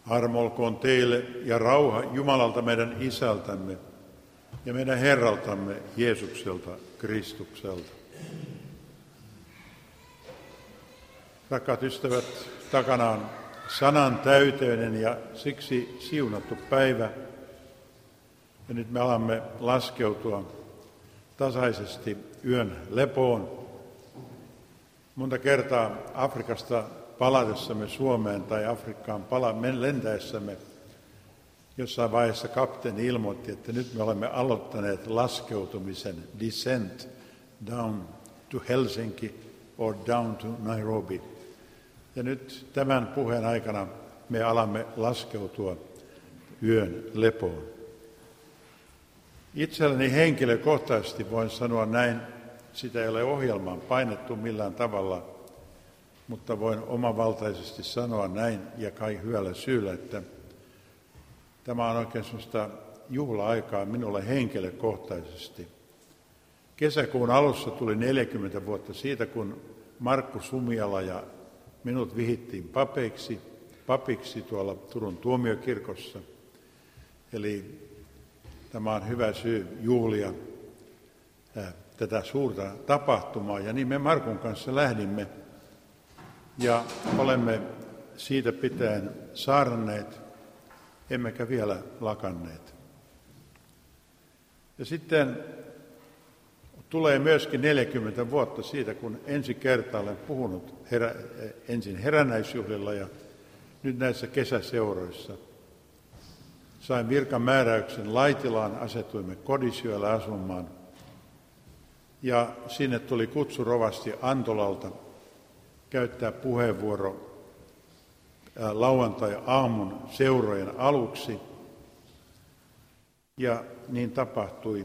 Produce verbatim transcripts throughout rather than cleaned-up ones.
Armo olkoon teille ja rauha Jumalalta meidän Isältämme ja meidän Herraltamme Jeesukselta Kristukselta. Rakkaat ystävät, takana on sanan täyteinen ja siksi siunattu päivä. Ja nyt me alamme laskeutua tasaisesti yön lepoon. Monta kertaa Afrikasta palatessamme Suomeen tai Afrikkaan pala- lentäessämme jossain vaiheessa kapteeni ilmoitti, että nyt me olemme aloittaneet laskeutumisen, descent down to Helsinki or down to Nairobi. Ja nyt tämän puheen aikana me alamme laskeutua yön lepoon. Itselleni henkilökohtaisesti voin sanoa näin, sitä ei ole ohjelmaan painettu millään tavalla, mutta voin omavaltaisesti sanoa näin ja kai hyvällä syyllä, että tämä on oikein sellaista juhla-aikaa minulle henkilökohtaisesti. Kesäkuun alussa tuli neljäkymmentä vuotta siitä, kun Markku Sumiala ja minut vihittiin papeiksi, papiksi tuolla Turun tuomiokirkossa. Eli tämä on hyvä syy juhlia tätä suurta tapahtumaa. Ja niin me Markun kanssa lähdimme ja olemme siitä pitäen saarnaneet, emmekä vielä lakanneet. Ja sitten tulee myöskin neljäkymmentä vuotta siitä, kun ensi kertaa olen puhunut herä, ensin herännäisjuhlilla ja nyt näissä kesäseuroissa. Sain virkamääräyksen Laitilaan, asetuimme Kodisjoella asumaan. Ja sinne tuli kutsu rovasti Antolalta käyttää puheenvuoro lauantai-aamun seurojen aluksi. Ja niin tapahtui.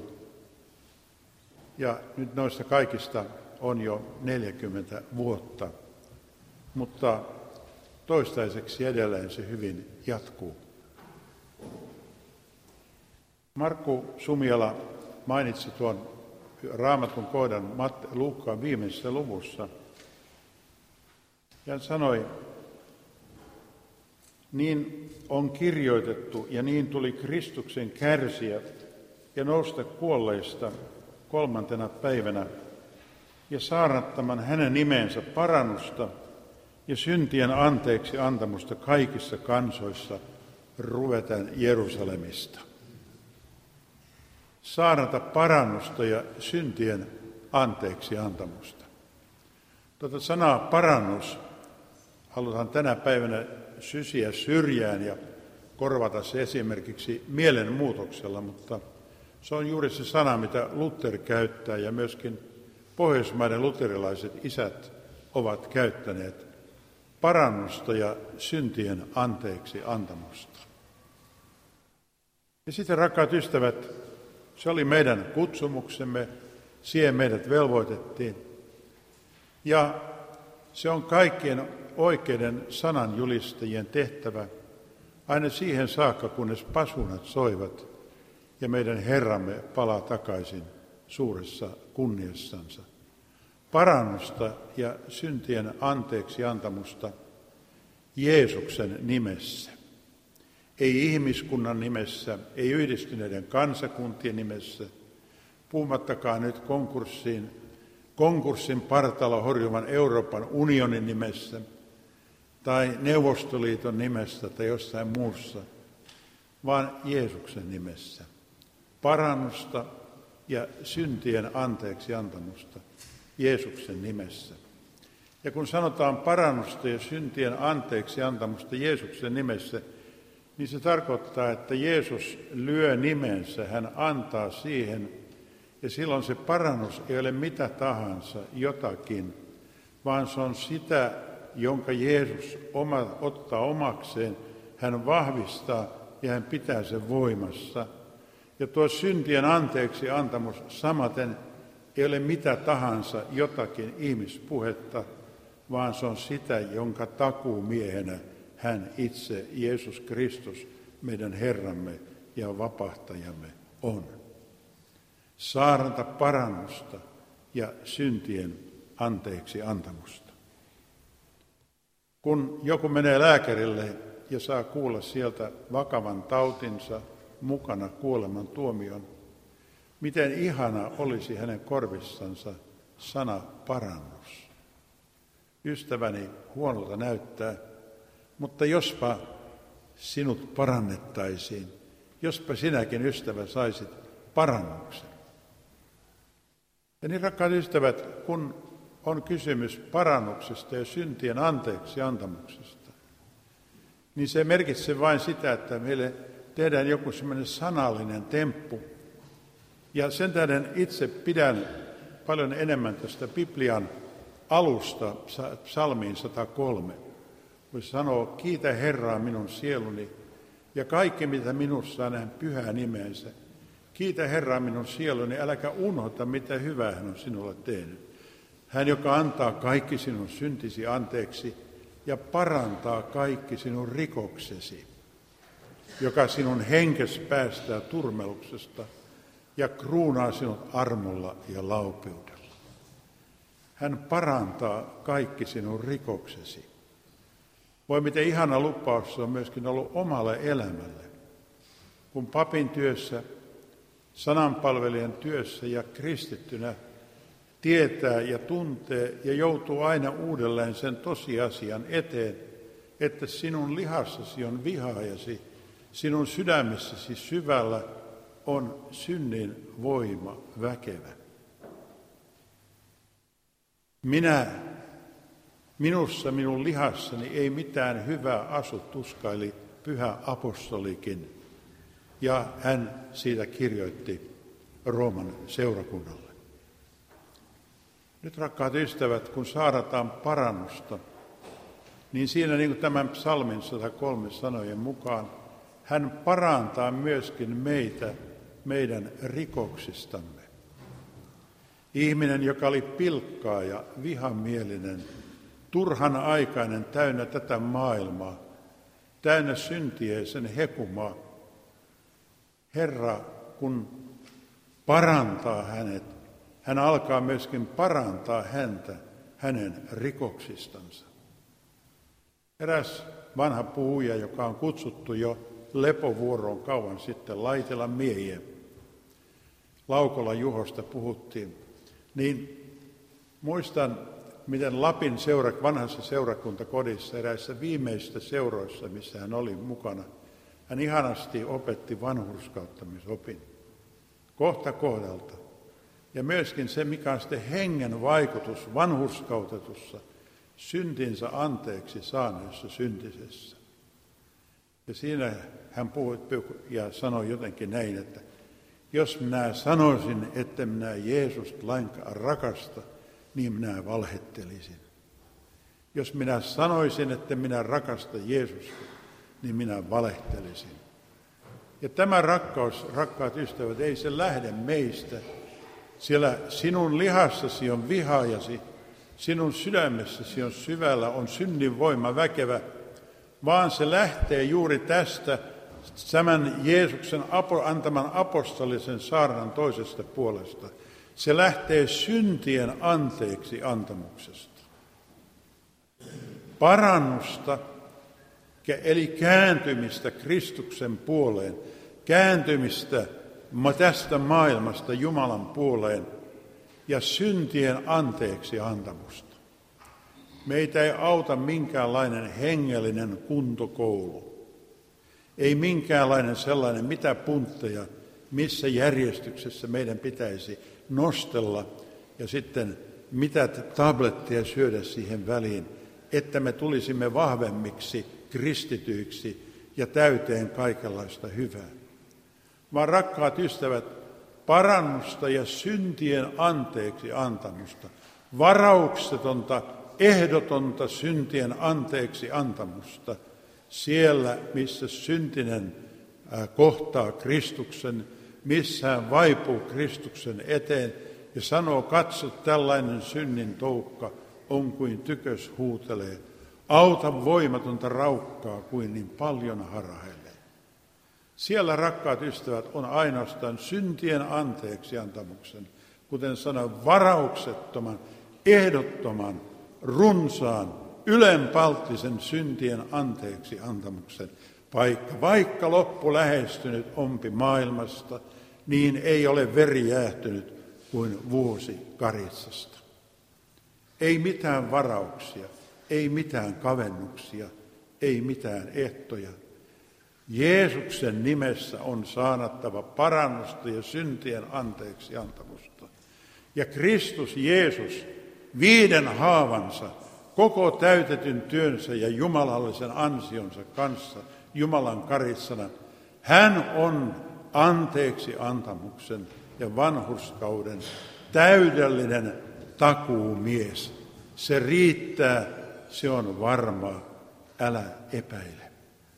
Ja nyt noista kaikista on jo neljäkymmentä vuotta, mutta toistaiseksi edelleen se hyvin jatkuu. Markku Sumiala mainitsi tuon Raamatun kohdan Luukkaan viimeisessä luvussa. Ja hän sanoi, niin on kirjoitettu ja niin tuli Kristuksen kärsiä ja nousta kuolleista kolmantena päivänä ja saarnattaman hänen nimensä parannusta ja syntien anteeksi antamusta kaikissa kansoissa ruveten Jerusalemista. Saarnata parannusta ja syntien anteeksi antamusta. Tuota sanaa parannus halutaan tänä päivänä sysiä syrjään ja korvata se esimerkiksi mielenmuutoksella, mutta se on juuri se sana, mitä Luther käyttää ja myöskin pohjoismaiden luterilaiset isät ovat käyttäneet. Parannusta ja syntien anteeksi antamusta. Ja sitten, rakkaat ystävät, se oli meidän kutsumuksemme, siihen meidät velvoitettiin. Ja se on kaikkien oikeiden sananjulistajien tehtävä aina siihen saakka, kunnes pasunat soivat ja meidän Herramme palaa takaisin suuressa kunniassansa. Parannusta ja syntien anteeksi antamusta Jeesuksen nimessä. Ei ihmiskunnan nimessä, ei yhdistyneiden kansakuntien nimessä, puhumattakaan nyt konkurssiin, konkurssin partalla horjuvan Euroopan unionin nimessä tai Neuvostoliiton nimessä tai jossain muussa, vaan Jeesuksen nimessä. Parannusta ja syntien anteeksi antamusta Jeesuksen nimessä. Ja kun sanotaan parannusta ja syntien anteeksi antamusta Jeesuksen nimessä, niin se tarkoittaa, että Jeesus lyö nimensä, hän antaa siihen, ja silloin se parannus ei ole mitä tahansa, jotakin, vaan se on sitä, jonka Jeesus oma, ottaa omakseen, hän vahvistaa ja hän pitää sen voimassa. Ja tuo syntien anteeksi antamus samaten ei ole mitä tahansa, jotakin ihmispuhetta, vaan se on sitä, jonka takuumiehenä hän itse, Jeesus Kristus, meidän Herramme ja vapahtajamme on. Saarnata parannusta ja syntien anteeksi antamusta. Kun joku menee lääkärille ja saa kuulla sieltä vakavan tautinsa mukana kuoleman tuomion, miten ihana olisi hänen korvissansa sana parannus. Ystäväni, huonolta näyttää, mutta jospa sinut parannettaisiin, jospa sinäkin, ystävä, saisit parannuksen. Ja niin, rakkaat ystävät, kun on kysymys parannuksesta ja syntien anteeksi antamuksesta, niin se merkitsee vain sitä, että meille tehdään joku semmoinen sanallinen temppu. Ja sen tähden itse pidän paljon enemmän tästä Biblian alusta, psalmiin sata kolme, kun se sanoo, kiitä Herraa minun sieluni ja kaikki mitä minussa on hänen pyhää nimensä. Kiitä Herraa minun sieluni, äläkä unohda mitä hyvää hän on sinulle tehnyt. Hän, joka antaa kaikki sinun syntisi anteeksi ja parantaa kaikki sinun rikoksesi, joka sinun henkes päästää turmeluksesta ja kruunaa sinut armolla ja laupeudella. Hän parantaa kaikki sinun rikoksesi. Voi miten ihana lupaus se on myöskin ollut omalle elämälle. Kun papin työssä, sananpalvelijan työssä ja kristittynä tietää ja tuntee ja joutuu aina uudelleen sen tosiasian eteen, että sinun lihassasi on vihaajasi, sinun sydämessäsi syvällä on synnin voima väkevä. Minä, minussa, minun lihassani ei mitään hyvää asu, tuskaili pyhä apostolikin. Ja hän siitä kirjoitti Rooman seurakunnalle. Nyt, rakkaat ystävät, kun saadataan parannusta, niin siinä niin kuin tämän psalmin sata kolme sanojen mukaan, hän parantaa myöskin meitä meidän rikoksistamme. Ihminen, joka oli pilkkaa ja vihamielinen, turhan aikainen, täynnä tätä maailmaa, täynnä syntiä ja sen hekumaa. Herra, kun parantaa hänet, hän alkaa myöskin parantaa häntä hänen rikoksistansa. Eräs vanha puhuja, joka on kutsuttu jo lepovuoroon kauan sitten, Laitelan miehiä, Laukola Juhosta puhuttiin, niin muistan, miten Lapin seura, vanhassa seurakuntakodissa, eräissä viimeisistä seuroissa, missä hän oli mukana, hän ihanasti opetti vanhurskauttamisopin kohta kohdalta. Ja myöskin se, mikä on sitten hengen vaikutus vanhurskautetussa, syntinsä anteeksi saaneessa syntisessä. Ja siinä hän puhui ja sanoi jotenkin näin, että jos minä sanoisin, että minä Jeesusta lainkaan rakasta, niin minä valhettelisin. Jos minä sanoisin, että minä rakastan Jeesusta, niin minä valehtelisin. Ja tämä rakkaus, rakkaat ystävät, ei se lähde meistä. Siellä sinun lihassasi on vihaajasi, sinun sydämessäsi on syvällä, on synnin voima väkevä, vaan se lähtee juuri tästä tämän Jeesuksen antaman apostolisen saarnan toisesta puolesta. Se lähtee syntien anteeksi antamuksesta. Parannusta, eli kääntymistä Kristuksen puoleen, kääntymistä tästä maailmasta Jumalan puoleen ja syntien anteeksi antamusta. Meitä ei auta minkäänlainen hengellinen kuntokoulu. Ei minkäänlainen sellainen, mitä puntteja, missä järjestyksessä meidän pitäisi nostella ja sitten mitä tabletteja syödä siihen väliin, että me tulisimme vahvemmiksi kristityiksi ja täyteen kaikenlaista hyvää. Vaan rakkaat ystävät, parannusta ja syntien anteeksi antamusta, varauksetonta, ehdotonta syntien anteeksi antamusta, siellä missä syntinen kohtaa Kristuksen, missä hän vaipuu Kristuksen eteen ja sanoo, katso tällainen synnin toukka on kuin tykös huutelee, auta voimatonta raukkaa kuin niin paljon harhailee. Siellä, rakkaat ystävät, on ainoastaan syntien anteeksi antamuksen, kuten sanoin, varauksettoman, ehdottoman, runsaan, ylenpalttisen syntien anteeksi antamuksen paikka. Vaikka loppu lähestynyt ompi maailmasta, niin ei ole veri jäähtynyt kuin vuosi Karitsasta. Ei mitään varauksia, ei mitään kavennuksia, ei mitään ehtoja. Jeesuksen nimessä on saanattava parannusta ja syntien anteeksi antamusta. Ja Kristus Jeesus viiden haavansa, koko täytetyn työnsä ja jumalallisen ansionsa kanssa Jumalan Karitsana, hän on anteeksi antamuksen ja vanhurskauden täydellinen takuumies. Se riittää, se on varmaa, älä epäile.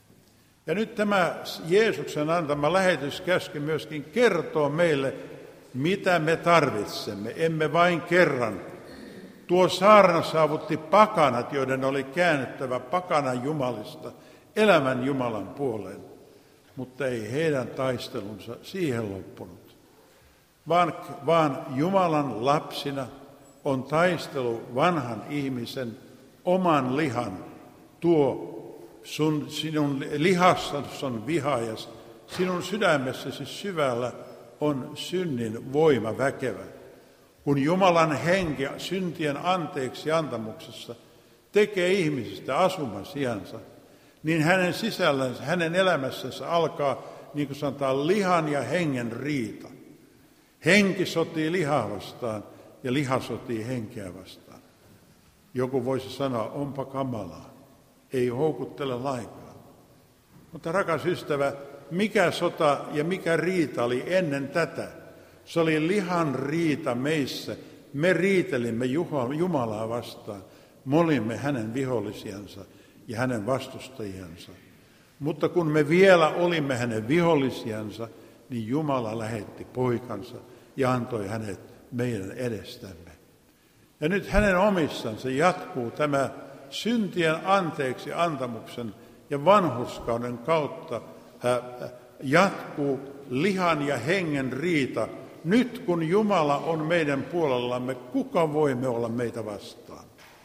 Ja nyt tämä Jeesuksen antama lähetyskäsky myöskin kertoo meille, mitä me tarvitsemme. Emme vain kerran. Tuo saarna saavutti pakanat, joiden oli käännettävä pakanan jumalista elämän Jumalan puoleen. Mutta ei heidän taistelunsa siihen loppunut. Vaan, vaan Jumalan lapsina on taistelu vanhan ihmisen oman lihan. Tuo sun, sinun lihassasi on vihaajas, sinun sydämessäsi syvällä on synnin voima väkevä. Kun Jumalan henki syntien anteeksi antamuksessa tekee ihmisistä asumasijansa, niin hänen sisällänsä, hänen elämässänsä alkaa, niin kuin sanotaan, lihan ja hengen riita. Henki sotii lihaa vastaan ja liha sotii henkeä vastaan. Joku voisi sanoa, onpa kamalaa, ei houkuttele lainkaan. Mutta rakas ystävä, mikä sota ja mikä riita oli ennen tätä? Se oli lihan riita meissä. Me riitelimme Jumalaa vastaan. Me olimme hänen vihollisiansa ja hänen vastustajiansa. Mutta kun me vielä olimme hänen vihollisiansa, niin Jumala lähetti poikansa ja antoi hänet meidän edestämme. Ja nyt hänen omissansa jatkuu tämä syntien anteeksi antamuksen ja vanhurskauden kautta ää, jatkuu lihan ja hengen riita. Nyt kun Jumala on meidän puolellamme, kuka voi me olla meitä vastaan?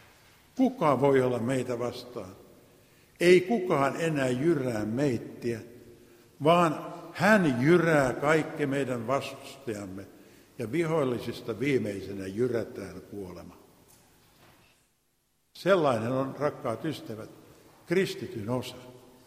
Kuka voi olla meitä vastaan? Ei kukaan enää jyrää meittiä, vaan hän jyrää kaikki meidän vastustajamme ja vihollisista viimeisenä jyrätään kuolema. Sellainen on, rakkaat ystävät, kristityn osa.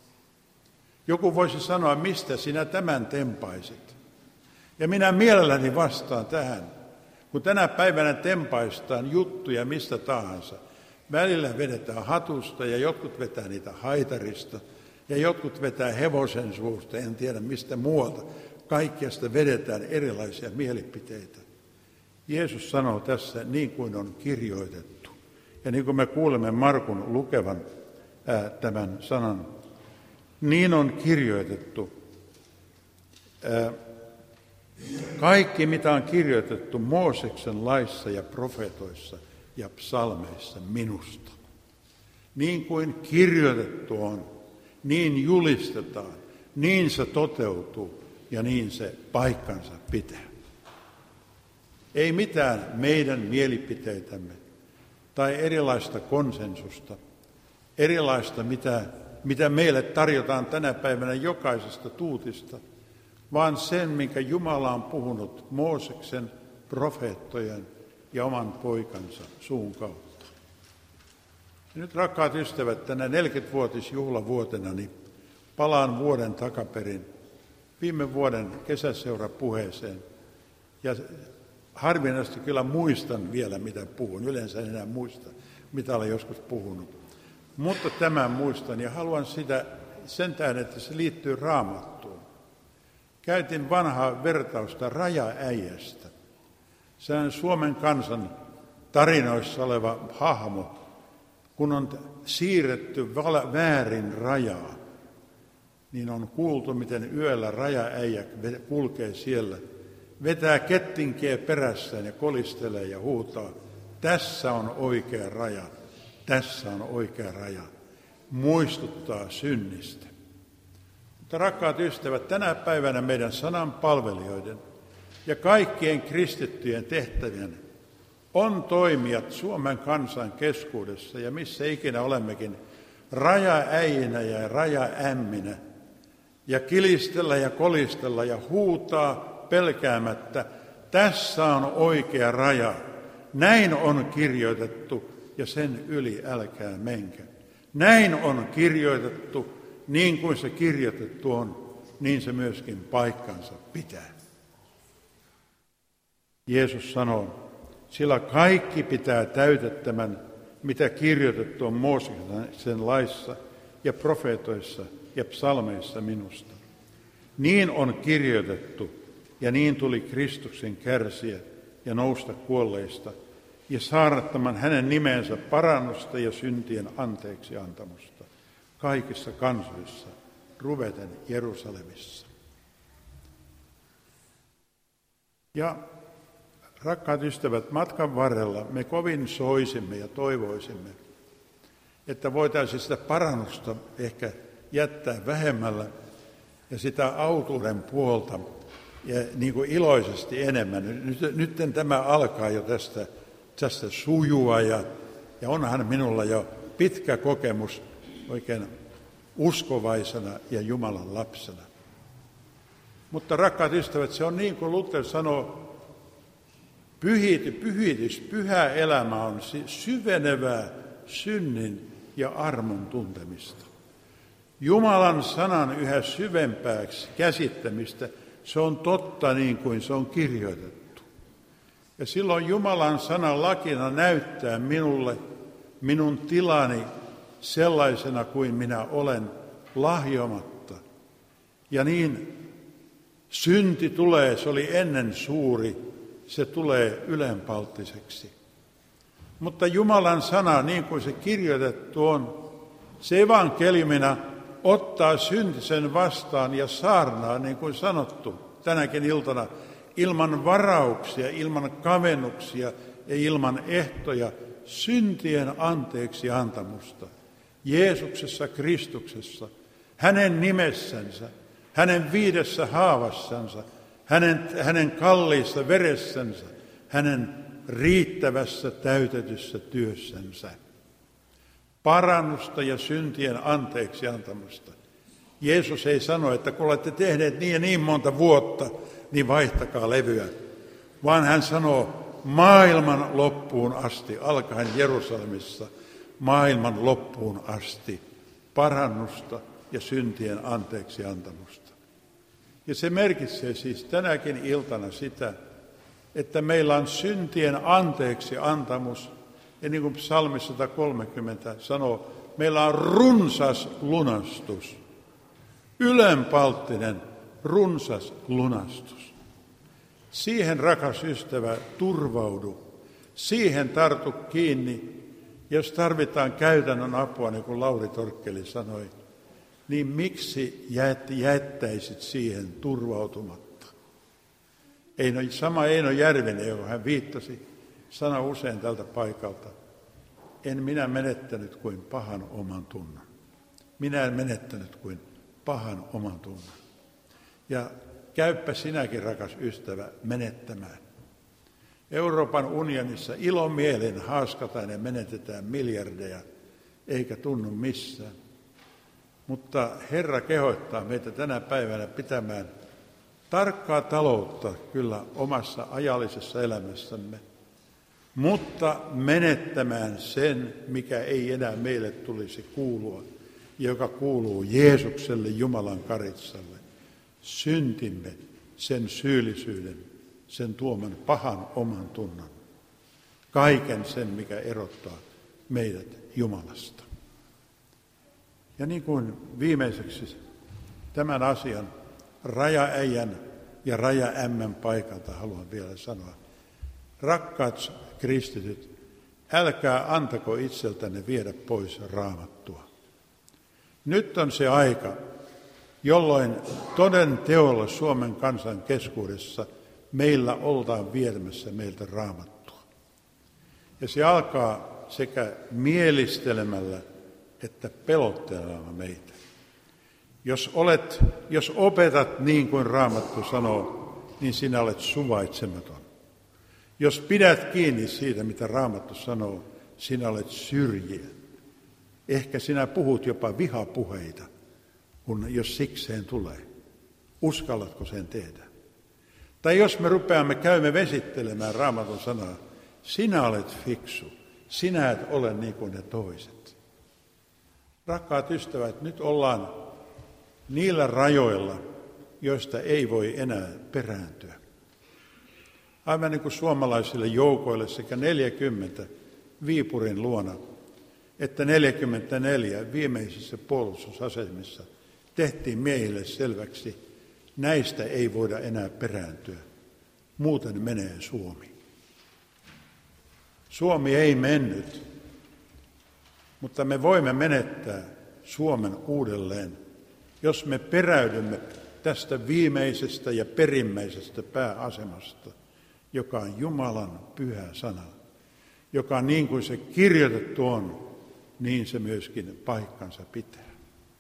Joku voisi sanoa, mistä sinä tämän tempaisit? Ja minä mielelläni vastaan tähän, kun tänä päivänä tempaistaan juttuja mistä tahansa. Välillä vedetään hatusta ja jotkut vetää niitä haitarista ja jotkut vetää hevosen suusta, en tiedä mistä muualta. Kaikkiasta vedetään erilaisia mielipiteitä. Jeesus sanoo tässä niin kuin on kirjoitettu. Ja niin kuin me kuulemme Markun lukevan ää, tämän sanan, niin on kirjoitettu. Ää, kaikki, mitä on kirjoitettu Mooseksen laissa ja profeetoissa ja psalmeissa minusta. Niin kuin kirjoitettu on, niin julistetaan, niin se toteutuu ja niin se paikkansa pitää. Ei mitään meidän mielipiteitämme tai erilaista konsensusta, erilaista mitä, mitä meille tarjotaan tänä päivänä jokaisesta tuutista, vaan sen, minkä Jumala on puhunut Mooseksen, profeettojen ja oman poikansa suun kautta. Ja nyt, rakkaat ystävät, tänä neljäkymmenvuotisjuhlavuotena niin palaan vuoden takaperin viime vuoden kesäseurapuheeseen. Ja harvinaisesti kyllä muistan vielä, mitä puhun. Yleensä en enää muista, mitä olen joskus puhunut. Mutta tämän muistan ja haluan sitä sen tähden, että se liittyy Raamattuun. Käytin vanhaa vertausta rajaäijästä. Se on Suomen kansan tarinoissa oleva hahmo, kun on siirretty väärin rajaa, niin on kuultu, miten yöllä rajaäijä kulkee siellä, vetää kettinkiä perässään ja kolistelee ja huutaa, tässä on oikea raja, tässä on oikea raja, muistuttaa synnistä. Mutta rakkaat ystävät, tänä päivänä meidän sanan palvelijoiden ja kaikkien kristittyjen tehtävien on toimijat Suomen kansan keskuudessa ja missä ikinä olemmekin rajaäijinä ja rajaämminä ja kilistellä ja kolistella ja huutaa pelkäämättä, tässä on oikea raja. Näin on kirjoitettu ja sen yli älkää menkö. Näin on kirjoitettu, niin kuin se kirjoitettu on, niin se myöskin paikkansa pitää. Jeesus sanoo, sillä kaikki pitää täytettämän, mitä kirjoitettu on Mooseksen laissa ja profeetoissa ja psalmeissa minusta. Niin on kirjoitettu ja niin tuli Kristuksen kärsiä ja nousta kuolleista ja saarnattaman hänen nimensä parannusta ja syntien anteeksi antamusta kaikissa kansoissa, ruveten Jerusalemissa. Ja rakkaat ystävät, matkan varrella me kovin soisimme ja toivoisimme, että voitaisiin sitä parannusta ehkä jättää vähemmällä ja sitä autuuden puolta ja niin kuin iloisesti enemmän. Nyt, nyt tämä alkaa jo tästä, tästä sujua ja, ja onhan minulla jo pitkä kokemus oikein uskovaisena ja Jumalan lapsena. Mutta rakkaat ystävät, se on niin kuin Luther sanoo, pyhity, pyhitys, pyhä elämä on syvenevää synnin ja armon tuntemista. Jumalan sanan yhä syvempääksi käsittämistä, se on totta niin kuin se on kirjoitettu. Ja silloin Jumalan sanan lakina näyttää minulle minun tilani sellaisena kuin minä olen lahjomatta. Ja niin synti tulee, se oli ennen suuri, se tulee ylenpalttiseksi. Mutta Jumalan sana, niin kuin se kirjoitettu on, se evankeliumina ottaa syntisen vastaan ja saarnaa, niin kuin sanottu tänäkin iltana, ilman varauksia, ilman kavennuksia ja ilman ehtoja, syntien anteeksi antamusta. Jeesuksessa Kristuksessa, hänen nimessänsä, hänen viidessä haavassansa, hänen, hänen kalliissa veressänsä, hänen riittävässä täytetyssä työssänsä. Parannusta ja syntien anteeksi antamusta. Jeesus ei sano, että kun olette tehneet niin ja niin monta vuotta, niin vaihtakaa levyä. Vaan hän sanoo maailman loppuun asti, alkaen Jerusalemissa, maailman loppuun asti, parannusta ja syntien anteeksi antamusta. Ja se merkitsee siis tänäkin iltana sitä, että meillä on syntien anteeksi antamus, ja niin kuin psalmi sata kolmekymmentä sanoo, meillä on runsas lunastus, ylenpalttinen runsas lunastus. Siihen, rakas ystävä, turvaudu, siihen tartu kiinni. Jos tarvitaan käytännön apua, niin kuin Lauri Torkkeli sanoi, niin miksi jättäisit siihen turvautumatta? Eino, sama Eino Järvinen, johon hän viittasi, sanoi usein tältä paikalta, en minä menettänyt kuin pahan oman tunnon. Minä en menettänyt kuin pahan oman tunnon. Ja käyppä sinäkin, rakas ystävä, menettämään. Euroopan unionissa ilomielin haaskataan ja menetetään miljardeja, eikä tunnu missään. Mutta Herra kehottaa meitä tänä päivänä pitämään tarkkaa taloutta kyllä omassa ajallisessa elämässämme, mutta menettämään sen, mikä ei enää meille tulisi kuulua, joka kuuluu Jeesukselle, Jumalan karitsalle. Syntimme, sen syyllisyyden, sen tuoman pahan oman tunnon. Kaiken sen, mikä erottaa meidät Jumalasta. Ja niin kuin viimeiseksi tämän asian rajaäijän ja rajaämmän paikalta haluan vielä sanoa. Rakkaat kristityt, älkää antako itseltänne viedä pois Raamattua. Nyt on se aika, jolloin toden teolla Suomen kansan keskuudessa meillä oltaan viemässä meiltä Raamattua. Ja se alkaa sekä mielistelemällä että pelottelemalla meitä. Jos olet, jos opetat niin kuin Raamattu sanoo, niin sinä olet suvaitsematon. Jos pidät kiinni siitä, mitä Raamattu sanoo, sinä olet syrjiä. Ehkä sinä puhut jopa vihapuheita, kun jos sikseen tulee. Uskallatko sen tehdä? Tai jos me rupeamme käymme vesittelemään Raamatun sanaa, sinä olet fiksu, sinä et ole niin kuin ne toiset. Rakkaat ystävät, nyt ollaan niillä rajoilla, joista ei voi enää perääntyä. Aivan niin kuin suomalaisille joukoille sekä neljäkymmentä Viipurin luona, että neljäkymmentäneljä viimeisissä puolustusasemissa tehtiin miehille selväksi, näistä ei voida enää perääntyä, muuten menee Suomi. Suomi ei mennyt, mutta me voimme menettää Suomen uudelleen, jos me peräydymme tästä viimeisestä ja perimmäisestä pääasemasta, joka on Jumalan pyhä sana, joka niin kuin se kirjoitettu on, niin se myöskin paikkansa pitää.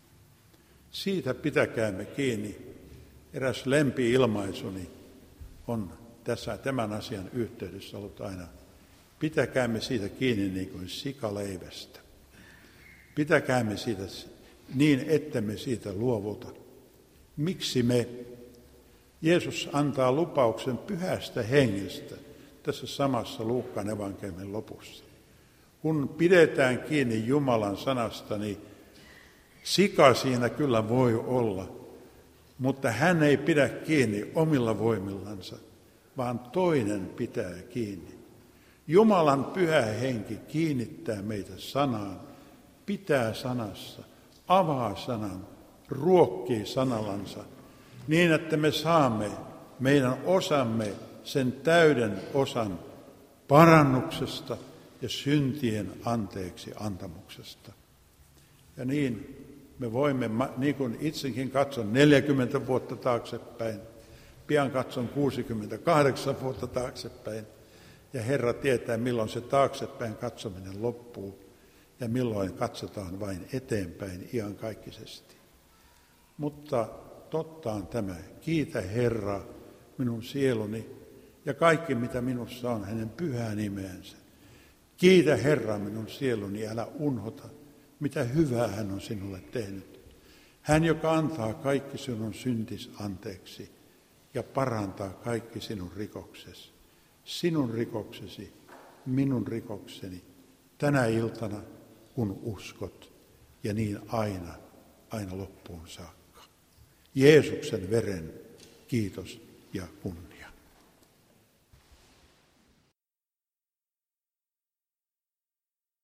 Siitä pitäkäämme kiinni. Eräs lempi-ilmaisuni on tässä tämän asian yhteydessä ollut aina. Pitäkäämme siitä kiinni niin kuin sikaleivästä. Pitäkäämme siitä niin, ettemme siitä luovuta. Miksi me? Jeesus antaa lupauksen pyhästä hengestä tässä samassa Luukkaan evankeliumin lopussa. Kun pidetään kiinni Jumalan sanasta, niin sika siinä kyllä voi olla, mutta hän ei pidä kiinni omilla voimillansa, vaan toinen pitää kiinni. Jumalan pyhä henki kiinnittää meitä sanaan, pitää sanassa, avaa sanan, ruokkii sanallansa, niin että me saamme meidän osamme sen täyden osan parannuksesta ja syntien anteeksi antamuksesta. Ja niin me voimme, niin kuin itsekin katson neljäkymmentä vuotta taaksepäin, pian katson kuusikymmentäkahdeksan vuotta taaksepäin, ja Herra tietää, milloin se taaksepäin katsominen loppuu, ja milloin katsotaan vain eteenpäin iankaikkisesti. Mutta totta on tämä, kiitä Herra minun sieluni, ja kaikki mitä minussa on hänen pyhää nimeänsä. Kiitä Herra minun sieluni, älä unhota, mitä hyvää hän on sinulle tehnyt. Hän, joka antaa kaikki sinun syntis anteeksi ja parantaa kaikki sinun rikoksesi. Sinun rikoksesi, minun rikokseni, tänä iltana, kun uskot, ja niin aina, aina loppuun saakka. Jeesuksen veren kiitos ja kunnia.